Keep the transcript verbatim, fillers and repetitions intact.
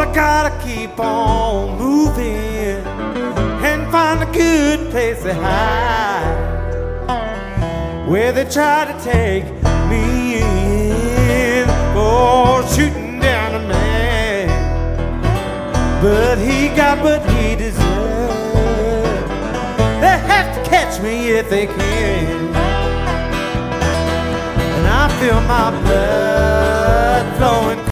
gotta keep on moving and find a good place to hide, where they try to take me in for shooting down a man, but he got what he deserved. They have to catch me if they can, and I feel my blood flowing